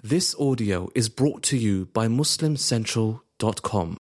This audio is brought to you by MuslimCentral.com.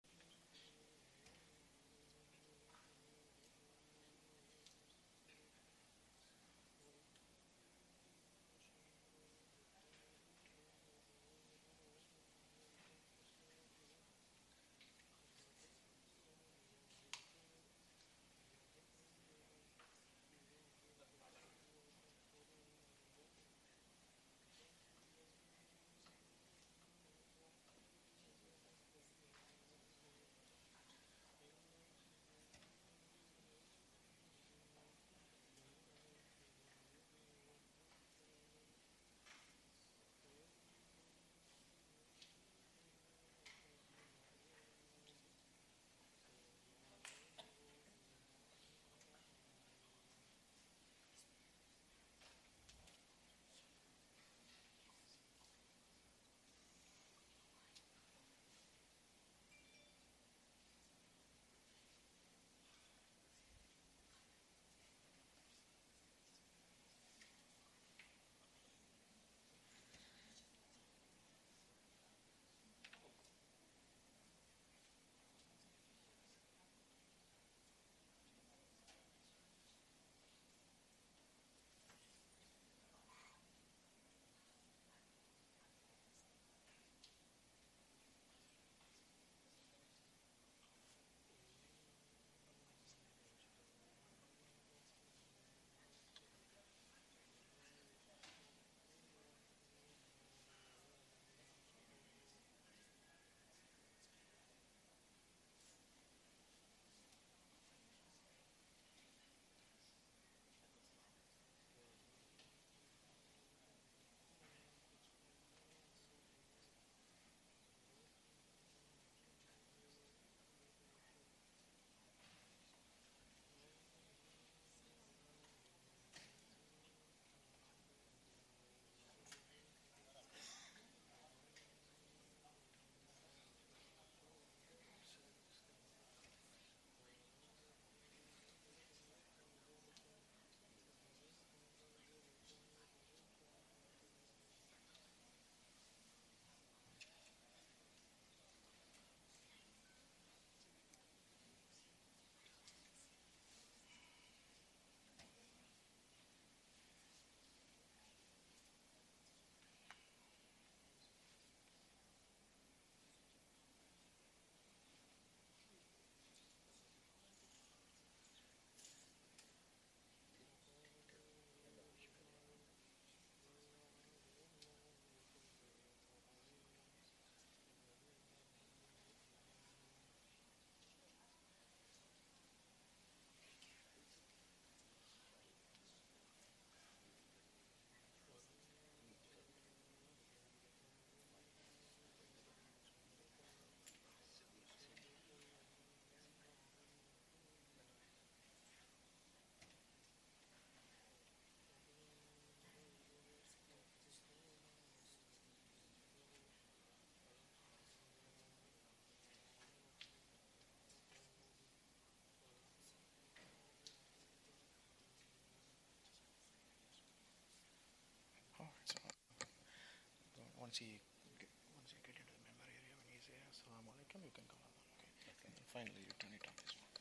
Once you get into the member area, when you say Assalamu alaikum, you can come on. Okay. And then finally you turn it on this one.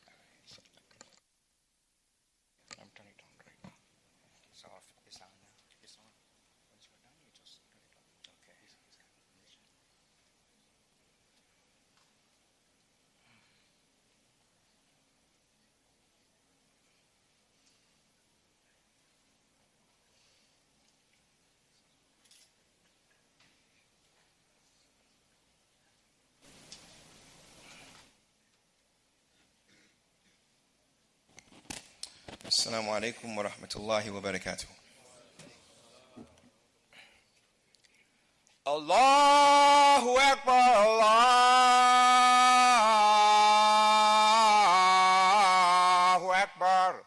I'm turning it on right now. So if it's on now. It's on. Once you're done, you just turn it on. Okay. السلام عليكم ورحمة الله وبركاته. الله أكبر الله أكبر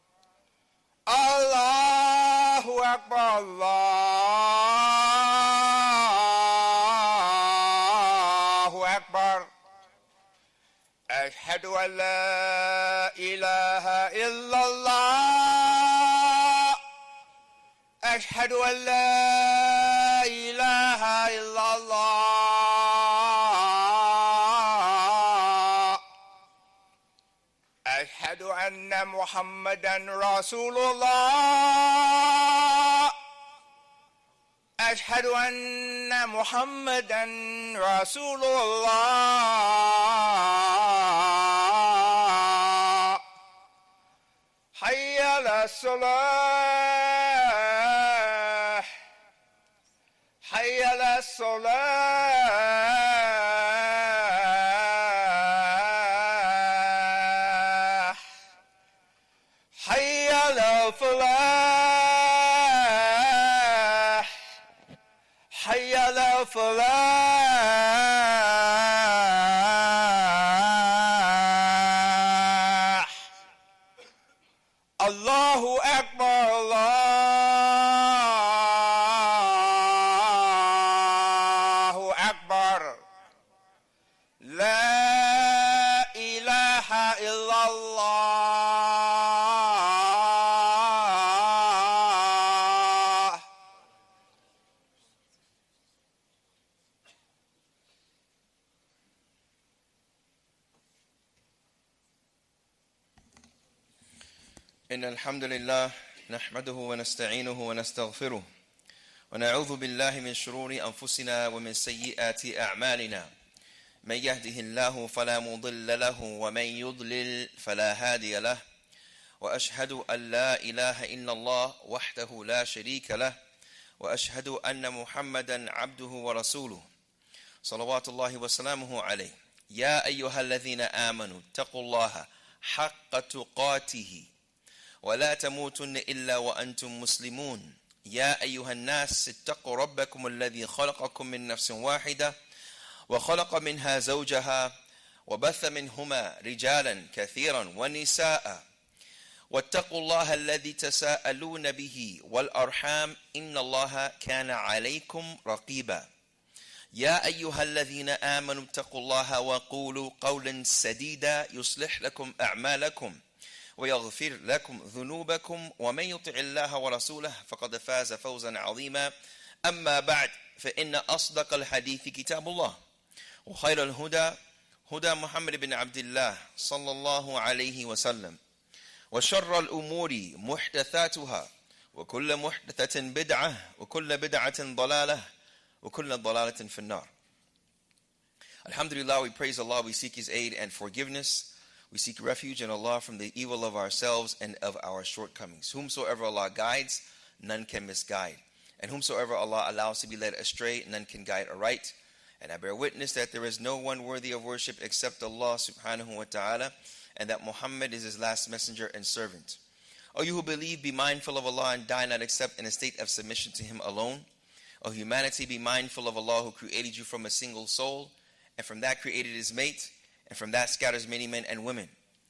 الله أكبر الله أكبر أشهد أن لا إله إلا الله أشهد أن لا إله إلا الله أشهد أن محمدا رسول الله أشهد أن محمدا رسول الله حي على الصلاة حي على الصلاة حي على الفلاح حي على الفلاح الله أكبر الله أكبر لا إله إلا الله. إن الحمد لله نحمده ونستعينه ونستغفره ونعوذ بالله من شرور أنفسنا ومن سيئات أعمالنا من يهده الله فلا مضل له ومن يضلل فلا هادي له وأشهد أن لا إله إلا الله وحده لا شريك له وأشهد أن محمدا عبده ورسوله صلوات الله وسلامه عليه يا أيها الذين آمنوا اتقوا الله حق تقاته ولا تموتن إلا وأنتم مسلمون يا أيها الناس اتقوا ربكم الذي خلقكم من نفس واحدة وخلق منها زوجها وبث منهما رجالا كثيرا ونساء واتقوا الله الذي تساءلون به والأرحام إن الله كان عليكم رقيبا يا أيها الذين آمنوا اتقوا الله وقولوا قولا سديدا يصلح لكم أعمالكم ويغفر لكم ذنوبكم ومن يطع الله ورسوله فقد فاز فوزا عظيما أما بعد فإن أصدق الحديث كتاب الله وخير الهدى هدى محمد بن عبد الله صلى الله عليه وسلم وشر الأمور محدثاتها وكل محدثة بدعة وكل بدعة ضلالة وكل ضلالة في النار. Alhamdulillah, we praise Allah, we seek His aid and forgiveness. We seek refuge in Allah from the evil of ourselves and of our shortcomings. Whomsoever Allah guides, none can misguide. And whomsoever Allah allows to be led astray, none can guide aright. And I bear witness that there is no one worthy of worship except Allah subhanahu wa ta'ala, and that Muhammad is His last messenger and servant. O you who believe, be mindful of Allah and die not except in a state of submission to Him alone. O humanity, be mindful of Allah who created you from a single soul, and from that created His mate, and from that scatters many men and women.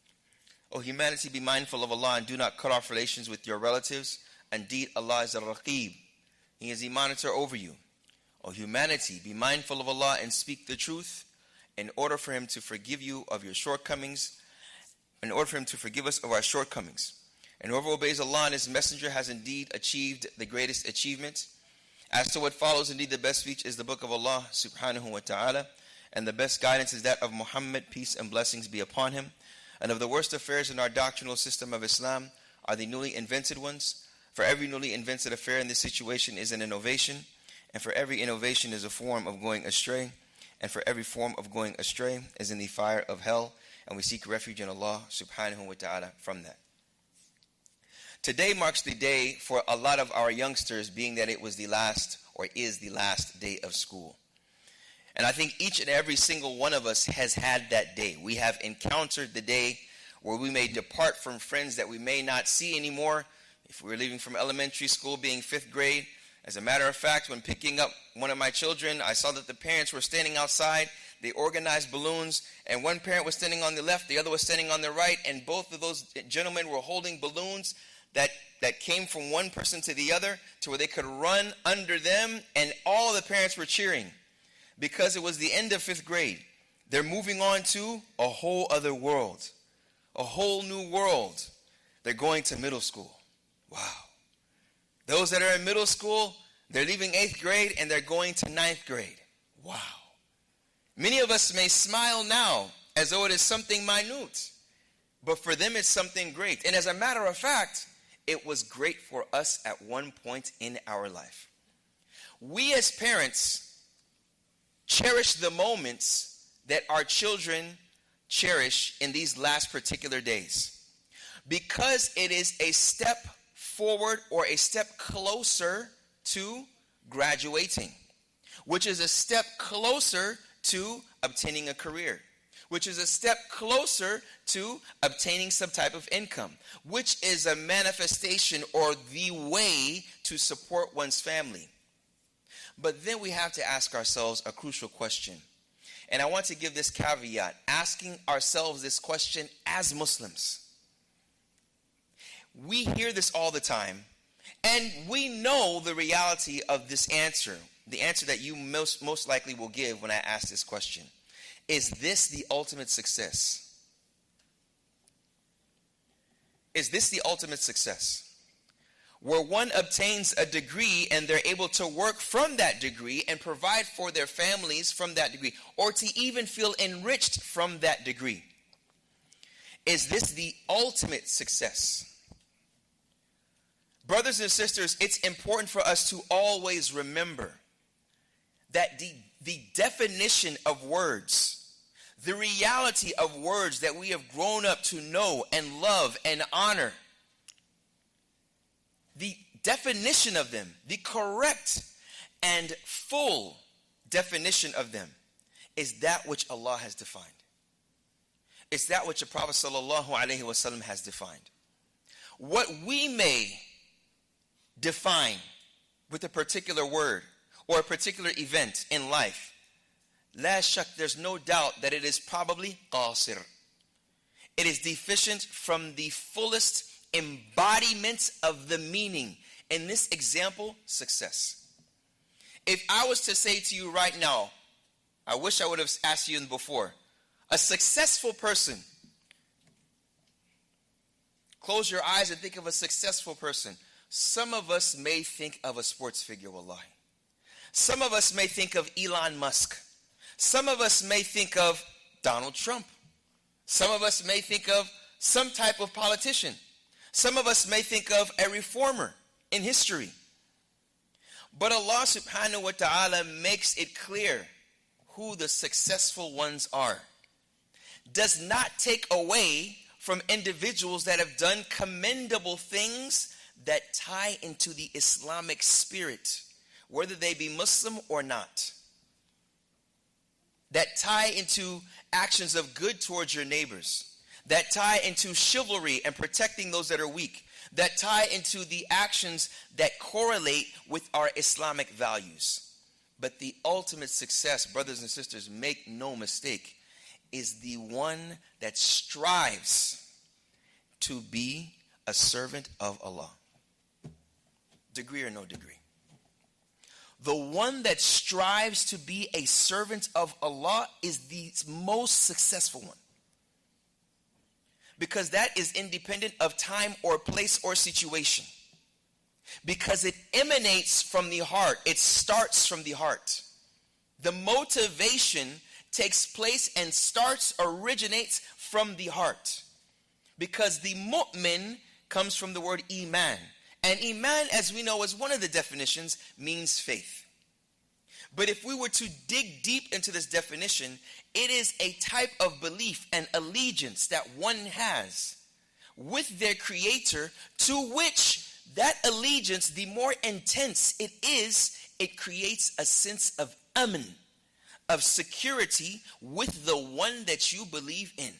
O humanity, be mindful of Allah and do not cut off relations with your relatives. Indeed, Allah is al-Raqib. He is the monitor over you. O humanity, be mindful of Allah and speak the truth in order for Him to forgive you of your shortcomings, in order for Him to forgive us of our shortcomings. And whoever obeys Allah and His Messenger has indeed achieved the greatest achievement. As to what follows, indeed the best speech is the book of Allah subhanahu wa ta'ala, and the best guidance is that of Muhammad, peace and blessings be upon him. And of the worst affairs in our doctrinal system of Islam are the newly invented ones. For every newly invented affair in this situation is an innovation, and for every innovation is a form of going astray, and for every form of going astray is in the fire of hell, and we seek refuge in Allah subhanahu wa ta'ala from that. Today marks the day for a lot of our youngsters, being that it was the last, or is the last day of school. And I think each and every single one of us has had that day. We have encountered the day where we may depart from friends that we may not see anymore. If we were leaving from elementary school, being 5th grade, as a matter of fact, when picking up one of my children, I saw that the parents were standing outside. They organized balloons, and one parent was standing on the left, the other was standing on the right, and both of those gentlemen were holding balloons that came from one person to the other to where they could run under them, and all the parents were cheering. Because it was the end of 5th grade. They're moving on to a whole other world. A whole new world. They're going to middle school. Wow. Those that are in middle school, they're leaving 8th grade and they're going to 9th grade. Wow. Many of us may smile now as though it is something minute, but for them it's something great. And as a matter of fact, it was great for us at one point in our life. We as parents cherish the moments that our children cherish in these last particular days, because it is a step forward or a step closer to graduating, which is a step closer to obtaining a career, which is a step closer to obtaining some type of income, which is a manifestation or the way to support one's family. But then we have to ask ourselves a crucial question. And I want to give this caveat, asking ourselves this question as Muslims. We hear this all the time, and we know the reality of this answer, the answer that you most likely will give when I ask this question. Is this the ultimate success? Is this the ultimate success? Where one obtains a degree and they're able to work from that degree and provide for their families from that degree, or to even feel enriched from that degree. Is this the ultimate success? Brothers and sisters, it's important for us to always remember that the definition of words, the reality of words that we have grown up to know and love and honor, the definition of them, the correct and full definition of them, is that which Allah has defined. It's that which the Prophet ﷺ has defined. What we may define with a particular word or a particular event in life, la shak, there's no doubt that it is probably qasir. It is deficient from the fullest embodiment of the meaning. In this example, success. If I was to say to you right now, I wish I would have asked you before, a successful person, close your eyes and think of a successful person. Some of us may think of a sports figure, wallahi. Some of us may think of Elon Musk. Some of us may think of Donald Trump. Some of us may think of some type of politician. Some of us may think of a reformer in history. But Allah subhanahu wa ta'ala makes it clear who the successful ones are. Does not take away from individuals that have done commendable things that tie into the Islamic spirit, whether they be Muslim or not. That tie into actions of good towards your neighbors. That tie into chivalry and protecting those that are weak. That tie into the actions that correlate with our Islamic values. But the ultimate success, brothers and sisters, make no mistake, is the one that strives to be a servant of Allah. Degree or no degree. The one that strives to be a servant of Allah is the most successful one. Because that is independent of time or place or situation. Because it emanates from the heart. It starts from the heart. The motivation takes place and originates from the heart. Because the mu'min comes from the word iman. And iman, as we know, as one of the definitions, means faith. But if we were to dig deep into this definition, it is a type of belief and allegiance that one has with their creator, to which that allegiance, the more intense it is, it creates a sense of aman, of security with the one that you believe in.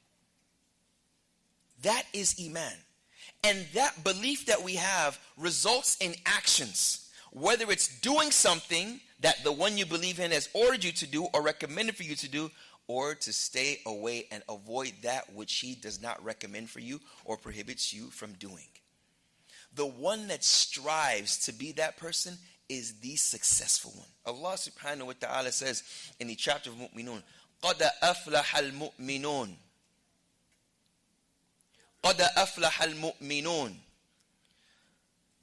That is iman. And that belief that we have results in actions, whether it's doing something that the one you believe in has ordered you to do or recommended for you to do, or to stay away and avoid that which he does not recommend for you or prohibits you from doing. The one that strives to be that person is the successful one. Allah subhanahu wa ta'ala says in the chapter of Mu'minun, قَدْ أَفْلَحَ الْمُؤْمِنُونَ قَدْ أَفْلَحَ الْمُؤْمِنُونَ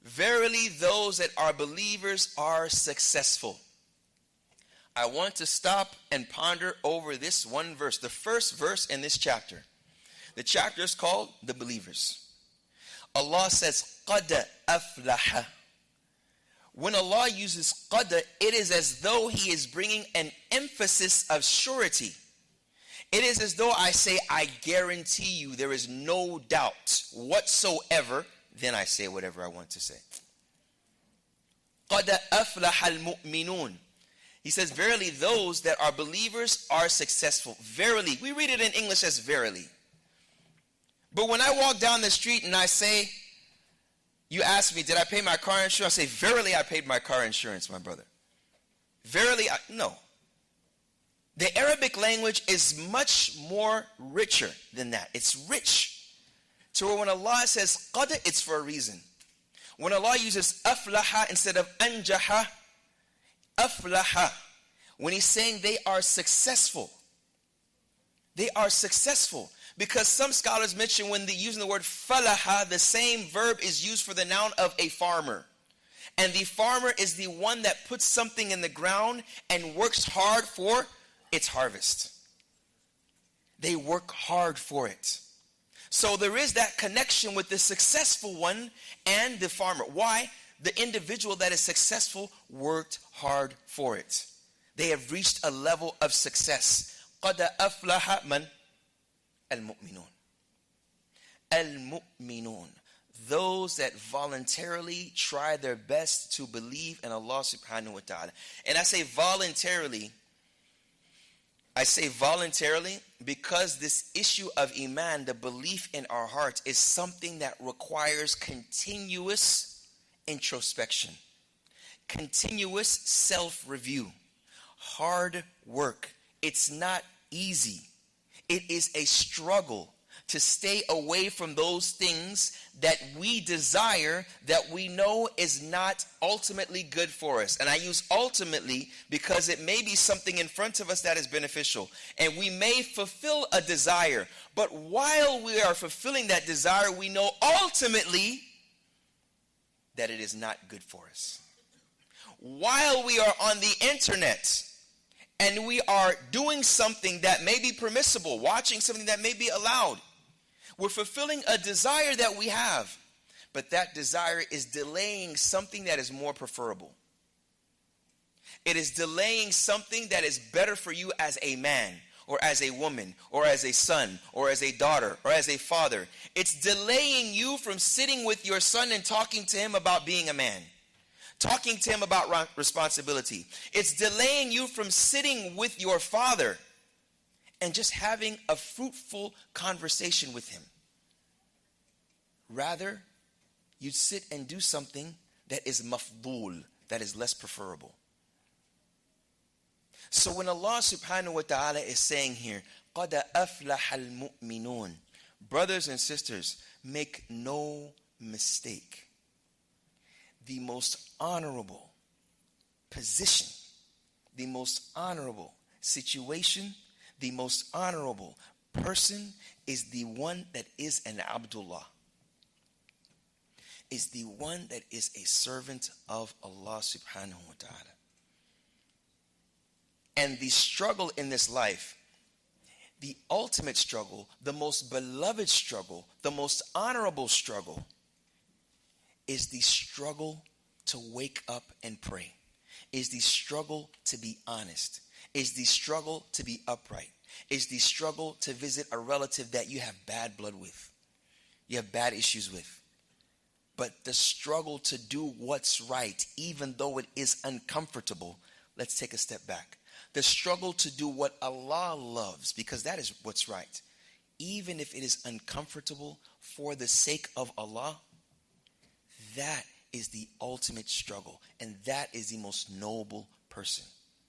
verily those that are believers are successful. I want to stop and ponder over this one verse, the first verse in this chapter. The chapter is called The Believers. Allah says, قَدْ أَفْلَحَ. When Allah uses qad, it is as though He is bringing an emphasis of surety. It is as though I say, I guarantee you, there is no doubt whatsoever. Then I say whatever I want to say. قَدْ أَفْلَحَ الْمُؤْمِنُونَ. He says, verily those that are believers are successful. Verily. We read it in English as verily. But when I walk down the street and I say, you ask me, did I pay my car insurance? I say, verily I paid my car insurance, my brother. Verily, no. The Arabic language is much more richer than that. It's rich. So when Allah says qad, it's for a reason. When Allah uses aflaha instead of anjaha, aflaha, when He's saying they are successful. They are successful. Because some scholars mention when they're using the word falaha, the same verb is used for the noun of a farmer. And the farmer is the one that puts something in the ground and works hard for its harvest. They work hard for it. So there is that connection with the successful one and the farmer. Why? The individual that is successful worked hard for it. They have reached a level of success. قَدْ أَفْلَحَ مَنْ Al-Mu'minun. Al-Mu'minun. Those that voluntarily try their best to believe in Allah subhanahu wa ta'ala. And I say voluntarily because this issue of iman, the belief in our heart, is something that requires continuous introspection, continuous self-review, hard work. It's not easy. It is a struggle to stay away from those things that we desire that we know is not ultimately good for us. And I use ultimately because it may be something in front of us that is beneficial. And we may fulfill a desire. But while we are fulfilling that desire, we know ultimately that it is not good for us. While we are on the internet and we are doing something that may be permissible, watching something that may be allowed, we're fulfilling a desire that we have, but that desire is delaying something that is more preferable. It is delaying something that is better for you as a man, or as a woman, or as a son, or as a daughter, or as a father. It's delaying you from sitting with your son and talking to him about being a man, talking to him about responsibility. It's delaying you from sitting with your father and just having a fruitful conversation with him. Rather, you sit and do something that is mafdul, that is less preferable. So when Allah subhanahu wa ta'ala is saying here, قَدْ أَفْلَحَ الْمُؤْمِنُونَ, brothers and sisters, make no mistake. The most honorable position, the most honorable situation, the most honorable person is the one that is an Abdullah, is the one that is a servant of Allah subhanahu wa ta'ala. And the struggle in this life, the ultimate struggle, the most beloved struggle, the most honorable struggle, is the struggle to wake up and pray, is the struggle to be honest, is the struggle to be upright, is the struggle to visit a relative that you have bad blood with, you have bad issues with. But the struggle to do what's right, even though it is uncomfortable. Let's take a step back. The struggle to do what Allah loves, because that is what's right, even if it is uncomfortable for the sake of Allah, that is the ultimate struggle, and that is the most noble person.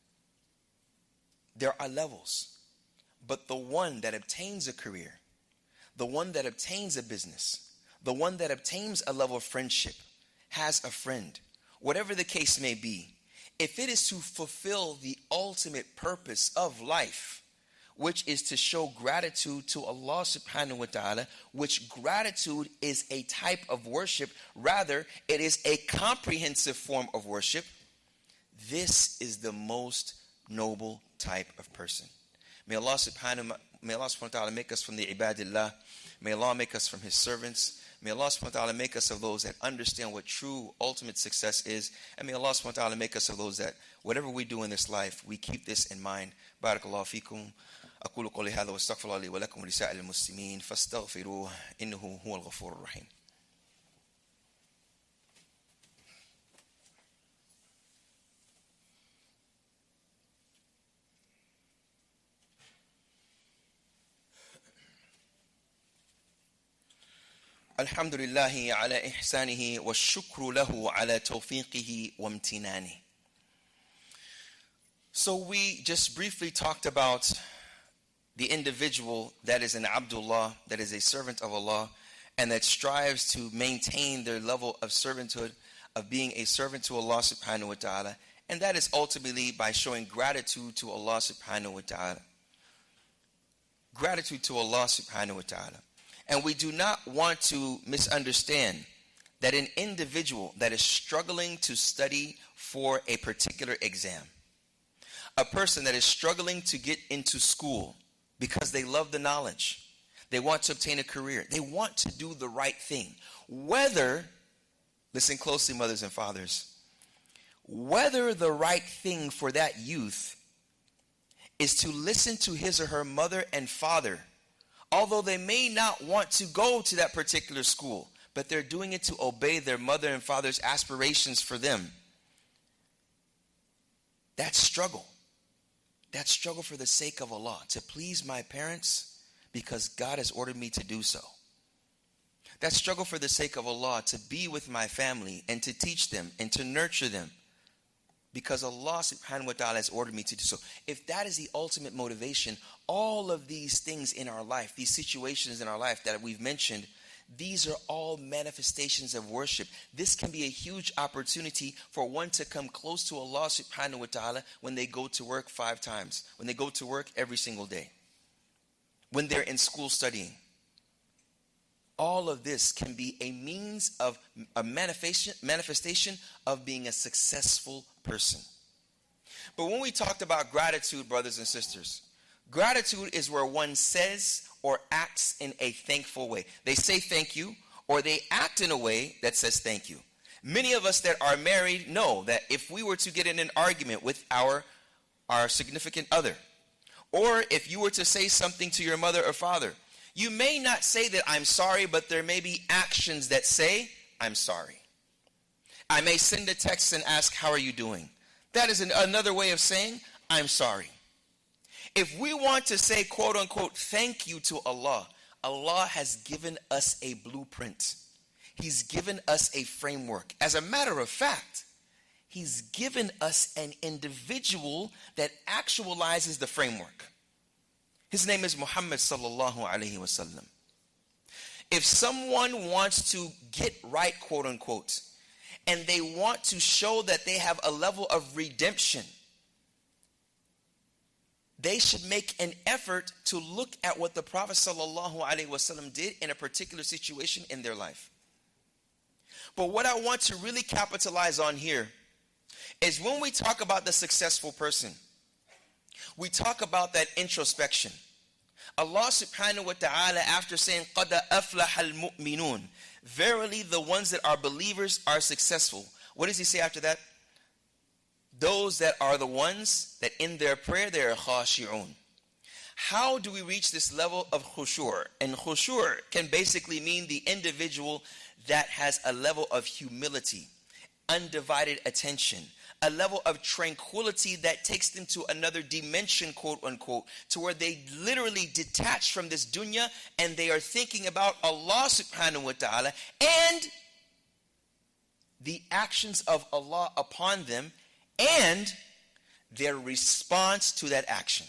There are levels, but the one that obtains a career, the one that obtains a business, the one that obtains a level of friendship, has a friend, whatever the case may be, if it is to fulfill the ultimate purpose of life, which is to show gratitude to Allah subhanahu wa ta'ala, which gratitude is a type of worship. Rather, it is a comprehensive form of worship. This is the most noble type of person. May Allah subhanahu wa ta'ala make us from the ibadillah. May Allah make us from His servants. May Allah subhanahu wa ta'ala make us of those that understand what true ultimate success is. And may Allah subhanahu wa ta'ala make us of those that whatever we do in this life, we keep this in mind. Barakallahu feekum. أقول قولي هذا واستغفر الله لي ولكم ولسائر المسلمين فاستغفروه إنه هو الغفور الرحيم. الحمد لله على إحسانه والشكر له على توفيقه وامتنانه. So we just briefly talked about the individual that is an Abdullah, that is a servant of Allah, and that strives to maintain their level of servanthood, of being a servant to Allah subhanahu wa ta'ala, and that is ultimately by showing gratitude to Allah subhanahu wa ta'ala. Gratitude to Allah subhanahu wa ta'ala. And we do not want to misunderstand that an individual that is struggling to study for a particular exam, a person that is struggling to get into school because they love the knowledge, they want to obtain a career, they want to do the right thing, whether, listen closely mothers and fathers, whether the right thing for that youth is to listen to his or her mother and father, although they may not want to go to that particular school, but they're doing it to obey their mother and father's aspirations for them. That struggle for the sake of Allah, to please my parents because God has ordered me to do so. That struggle for the sake of Allah, to be with my family and to teach them and to nurture them because Allah subhanahu wa ta'ala has ordered me to do so. If that is the ultimate motivation, all of these things in our life, these situations in our life that we've mentioned, these are all manifestations of worship. This can be a huge opportunity for one to come close to Allah subhanahu wa ta'ala when they go to work 5 times, when they go to work every single day, when they're in school studying. All of this can be a means of a manifestation of being a successful person. But when we talked about gratitude, brothers and sisters, gratitude is where one says or acts in a thankful way. They say thank you, or they act in a way that says thank you. Many of us that are married know that if we were to get in an argument with our significant other, or if you were to say something to your mother or father, you may not say that I'm sorry, but there may be actions that say I'm sorry. I may send a text and ask, how are you doing? That is another way of saying I'm sorry. If we want to say, quote unquote, thank you to Allah, Allah has given us a blueprint. He's given us a framework. As a matter of fact, He's given us an individual that actualizes the framework. His name is Muhammad sallallahu alaihi wasallam. If someone wants to get right, quote unquote, and they want to show that they have a level of redemption, they should make an effort to look at what the Prophet sallallahu alaihi wasallam did in a particular situation in their life. But what I want to really capitalize on here is when we talk about the successful person, we talk about that introspection. Allah subhanahu wa ta'ala, after saying قَدَ أَفْلَحَ الْمُؤْمِنُونَ, verily the ones that are believers are successful. What does He say after that? Those that are the ones that in their prayer they are khashi'un. How do we reach this level of khushur? And khushur can basically mean the individual that has a level of humility, undivided attention, a level of tranquility that takes them to another dimension, quote unquote, to where they literally detach from this dunya and they are thinking about Allah subhanahu wa ta'ala and the actions of Allah upon them and their response to that action.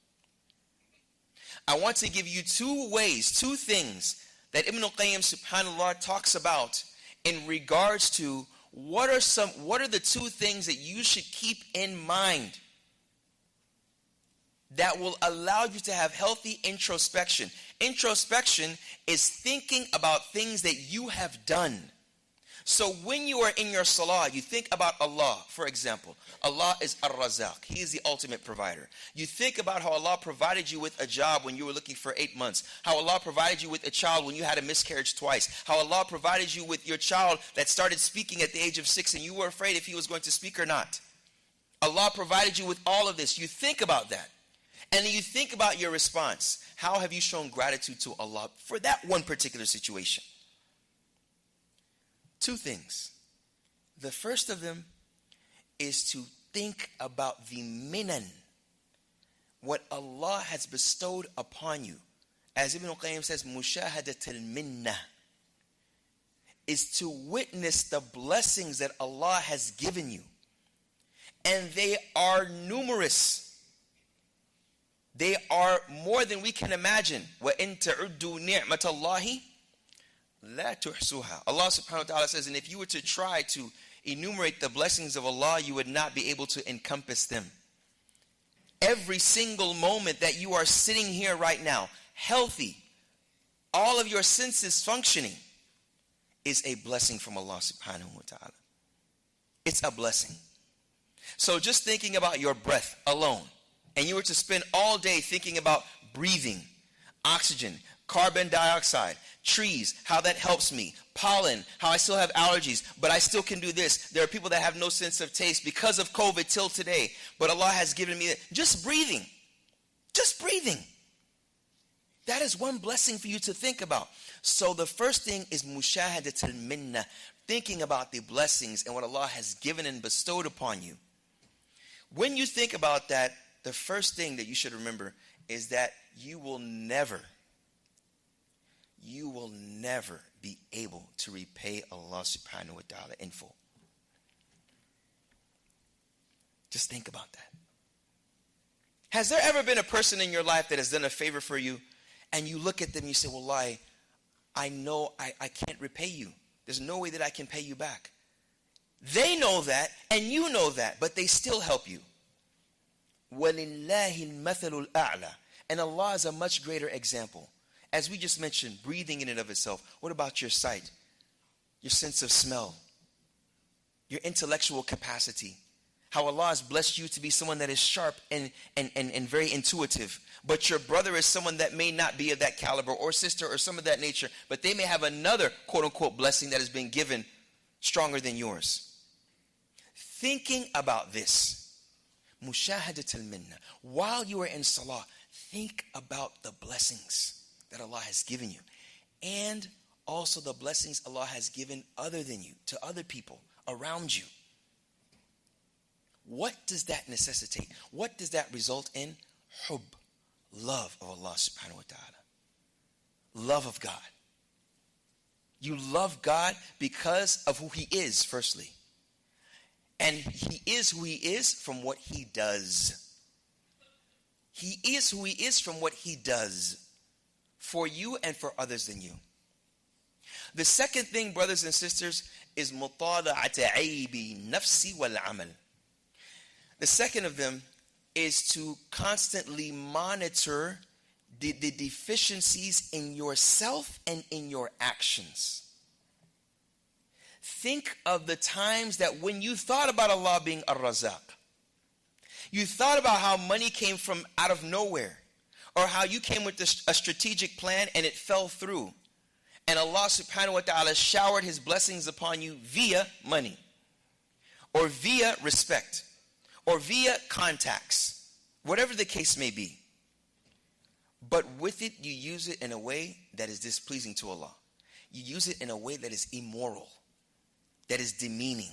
I want to give you 2 ways, 2 things that Ibn al-Qayyim subhanallah talks about in regards to what are the 2 things that you should keep in mind that will allow you to have healthy introspection. Introspection is thinking about things that you have done. So when you are in your salah, you think about Allah, for example. Allah is Ar-Razaq. He is the ultimate provider. You think about how Allah provided you with a job when you were looking for 8 months. How Allah provided you with a child when you had a miscarriage twice. How Allah provided you with your child that started speaking at the age of 6 and you were afraid if he was going to speak or not. Allah provided you with all of this. You think about that. And then you think about your response. How have you shown gratitude to Allah for that one particular situation? 2 things. The first of them is to think about the minan, what Allah has bestowed upon you. As Ibn al-Qayyim says, mushahadat al-minnah, is to witness the blessings that Allah has given you. And they are numerous. They are more than we can imagine. وَإِن تَعُدُّوا نِعْمَةَ اللَّهِ لَا تُحْصُوهَا. Allah subhanahu wa ta'ala says, and if you were to try to enumerate the blessings of Allah, you would not be able to encompass them. Every single moment that you are sitting here right now, healthy, all of your senses functioning, is a blessing from Allah subhanahu wa ta'ala. It's a blessing. So just thinking about your breath alone, and you were to spend all day thinking about breathing, oxygen, carbon dioxide, trees, how that helps me, pollen, how I still have allergies, but I still can do this. There are people that have no sense of taste because of COVID till today, but Allah has given me that. Just breathing. That is one blessing for you to think about. So the first thing is mushahadat al-minnah, thinking about the blessings and what Allah has given and bestowed upon you. When you think about that, the first thing that you should remember is that you will never be able to repay Allah subhanahu wa ta'ala in full. Just think about that. Has there ever been a person in your life that has done a favor for you and you look at them and you say, Wallahi, I know I can't repay you. There's no way that I can pay you back. They know that and you know that, but they still help you. وَلِلَّهِ الْمَثَلُ الْأَعْلَى. And Allah is a much greater example. As we just mentioned, breathing in and of itself. What about your sight? Your sense of smell? Your intellectual capacity? How Allah has blessed you to be someone that is sharp and very intuitive. But your brother is someone that may not be of that caliber, or sister or some of that nature. But they may have another quote-unquote blessing that has been given stronger than yours. Thinking about this. Mushahadat al-minnah. While you are in salah, think about the blessings that Allah has given you. And also the blessings Allah has given other than you, to other people around you. What does that necessitate? What does that result in? Hubb, love of Allah subhanahu wa ta'ala. Love of God. You love God because of who He is, firstly. And He is who He is from what He does. He is who He is from what He does. For you and for others than you. The second thing, brothers and sisters, is مُطَالَعَةَ عَيْبِ نَفْسِ وَالْعَمَلِ. The second of them is to constantly monitor the deficiencies in yourself and in your actions. Think of the times that when you thought about Allah being Ar-Razaq, you thought about how money came from out of nowhere, or how you came with a strategic plan and it fell through. And Allah subhanahu wa ta'ala showered His blessings upon you via money, or via respect, or via contacts, whatever the case may be. But with it, you use it in a way that is displeasing to Allah. You use it in a way that is immoral, that is demeaning.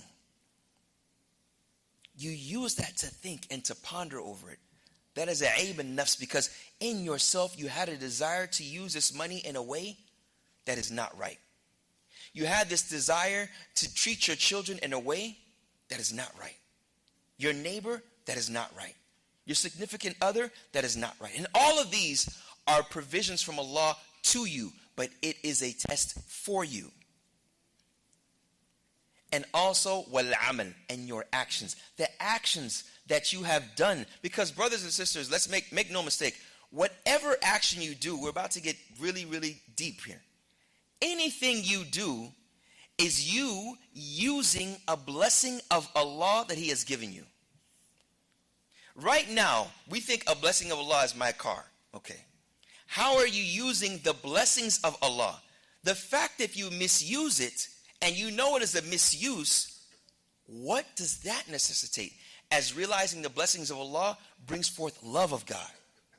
You use that to think and to ponder over it. That is a aib in nafs, because in yourself you had a desire to use this money in a way that is not right. You had this desire to treat your children in a way that is not right. Your neighbor, that is not right. Your significant other, that is not right. And all of these are provisions from Allah to you, but it is a test for you. and also wal-amal, and your actions. The actions that you have done. Because brothers and sisters, let's make no mistake, whatever action you do, we're about to get really, really deep here. Anything you do is you using a blessing of Allah that He has given you. Right now, we think a blessing of Allah is my car. Okay. How are you using the blessings of Allah? The fact that you misuse it, and you know it is a misuse, what does that necessitate? As realizing the blessings of Allah brings forth love of God.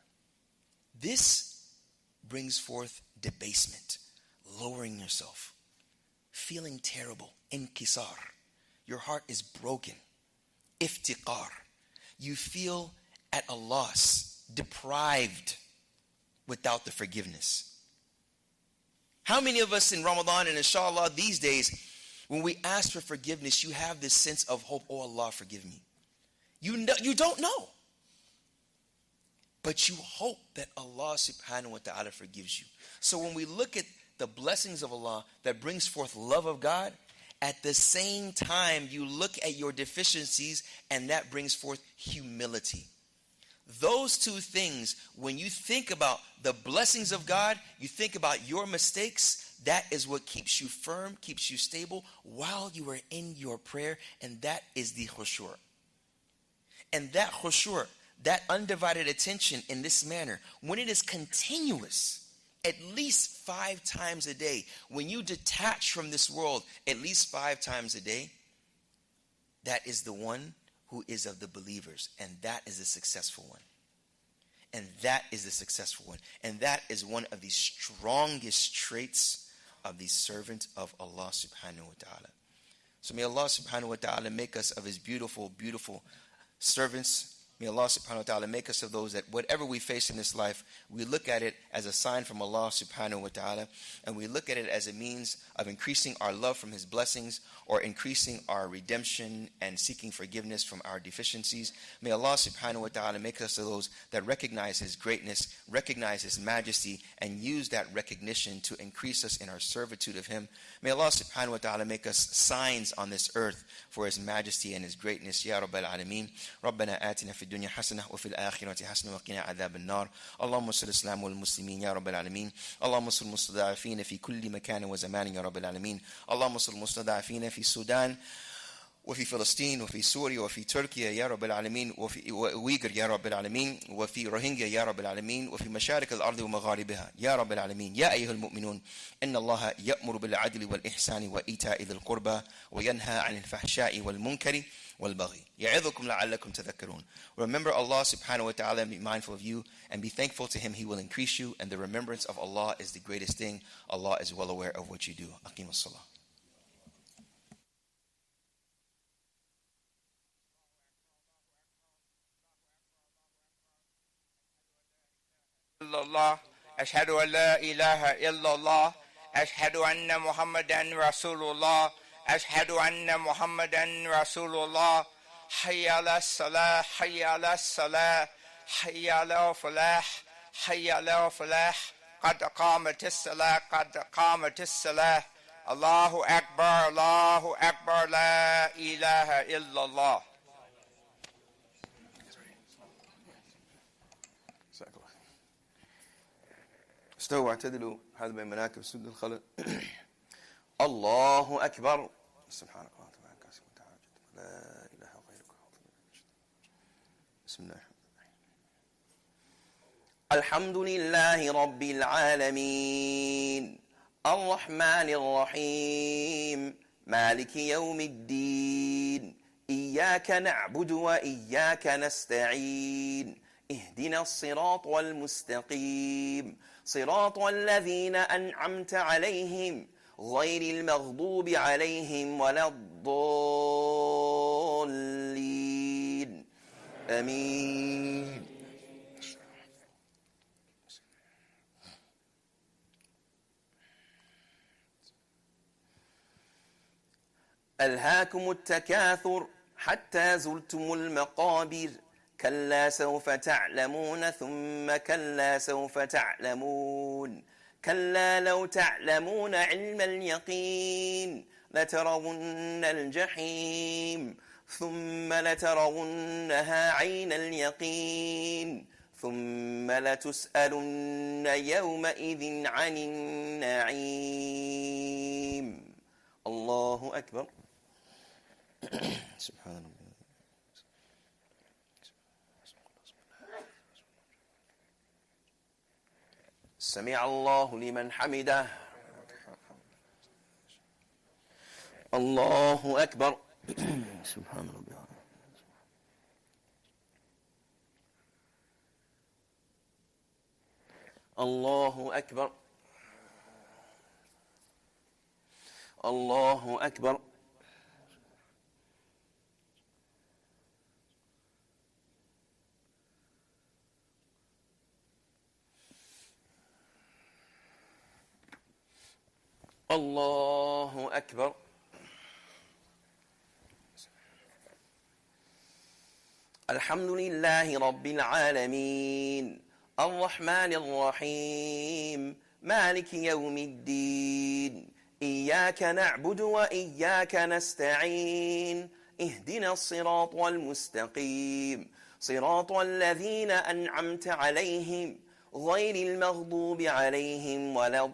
This brings forth debasement, lowering yourself, feeling terrible, inkisar. Your heart is broken, iftiqar. You feel at a loss, deprived, without the forgiveness. How many of us in Ramadan and inshallah these days, when we ask for forgiveness, you have this sense of hope, oh Allah, forgive me. You don't know. But you hope that Allah subhanahu wa ta'ala forgives you. So when we look at the blessings of Allah that brings forth love of God, at the same time you look at your deficiencies and that brings forth humility. Those two things, when you think about the blessings of God, you think about your mistakes, that is what keeps you firm, keeps you stable while you are in your prayer, and that is the khushu'. And that khushu', that undivided attention in this manner, when it is continuous, at least 5 times a day, when you detach from this world at least 5 times a day, that is the one who is of the believers, and that is the successful one. And that is the successful one. And that is one of the strongest traits of the servant of Allah subhanahu wa ta'ala. So may Allah subhanahu wa ta'ala make us of His beautiful, beautiful servants. May Allah subhanahu wa ta'ala make us of those that whatever we face in this life, we look at it as a sign from Allah subhanahu wa ta'ala, and we look at it as a means of increasing our love from His blessings or increasing our redemption and seeking forgiveness from our deficiencies. May Allah subhanahu wa ta'ala make us of those that recognize His greatness, recognize His majesty, and use that recognition to increase us in our servitude of Him. May Allah subhanahu wa ta'ala make us signs on this earth for His majesty and His greatness. Ya Rabbal Alameen. Rabbana atina fi الدنيا حسنة وفي الآخرة حسنة وقنا عذاب النار اللهم انصر الإسلام والمسلمين يا رب العالمين اللهم انصر المستضعفين في كل مكان وزمان يا رب العالمين اللهم انصر المستضعفين في السودان وفي فلسطين وفي سوريا وفي تركيا يا رب العالمين وفي ويغر يا رب العالمين وفي روهينجا يا رب العالمين وفي مشارق الأرض ومغاربها يا رب العالمين يا أيها المؤمنون إن الله يأمر بالعدل والإحسان وإيتاء ذي القربى وينهى عن الفحشاء والمنكر والبغي يعظكم لعلكم تذكرون. Remember Allah subhanahu wa ta'ala and be mindful of you and be thankful to Him. He will increase you, and the remembrance of Allah is the greatest thing. Allah is well aware of what you do. Aqim as-salah. الله أشهد أن لا إله إلا الله أشهد أن محمدا رسول الله أشهد أن محمدا رسول الله حي على الصلاة حي على الصلاة حي على الفلاح حي على الفلاح قد قامت الصلاة قد قامت الصلاة الله أكبر لا إله إلا الله. استووا واعتدلوا هذا بين مناكب سد الخلق. الله أكبر. سبحانك اللهم وبحمدك لا إله غيرك. بسم الله الحمد لله رب العالمين الرحمن الرحيم مالك يوم الدين إياك نعبد وإياك نستعين اهدنا الصراط المستقيم صراط الذين أنعمت عليهم غير المغضوب عليهم ولا الضالين آمين. ألهاكم التكاثر حتى زرتم المقابر كلا سوف تعلمون ثم كلا سوف تعلمون كلا لو تعلمون علم اليقين لترون الجحيم ثم لترونها عين اليقين ثم لتسألن يومئذ عن النعيم. الله أكبر. سبحان الله. سمع الله لمن حمده. الله أكبر. سبحان ربي. الله أكبر. الله أكبر. الله أكبر. الحمد لله رب العالمين الرحمن الرحيم مالك يوم الدين إياك نعبد وإياك نستعين اهدنا الصراط المستقيم صراط الذين أنعمت عليهم غير المغضوب عليهم ولا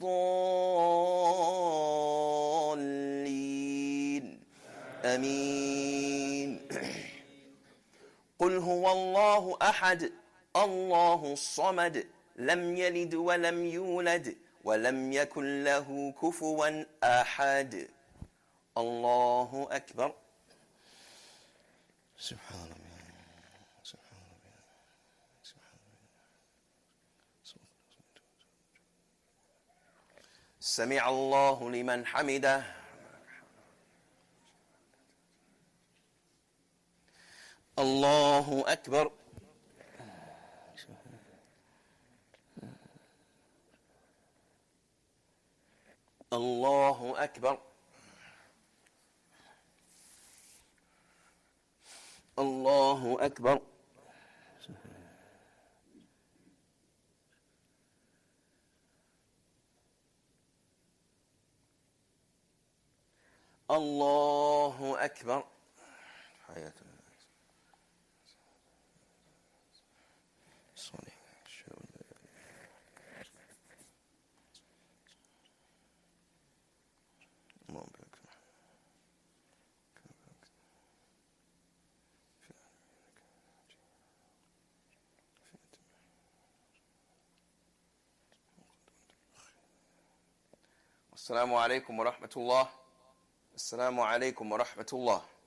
الضالين آمين. قل هو الله أحد الله الصمد لم يلد ولم يولد ولم يكن له كفوا أحد. الله أكبر. سبحان الله. سبحان الله. سبحان الله. سمع الله لمن حمده. الله أكبر. الله أكبر. الله أكبر. الله أكبر. حياتنا. السلام عليكم ورحمة الله. السلام عليكم ورحمة الله.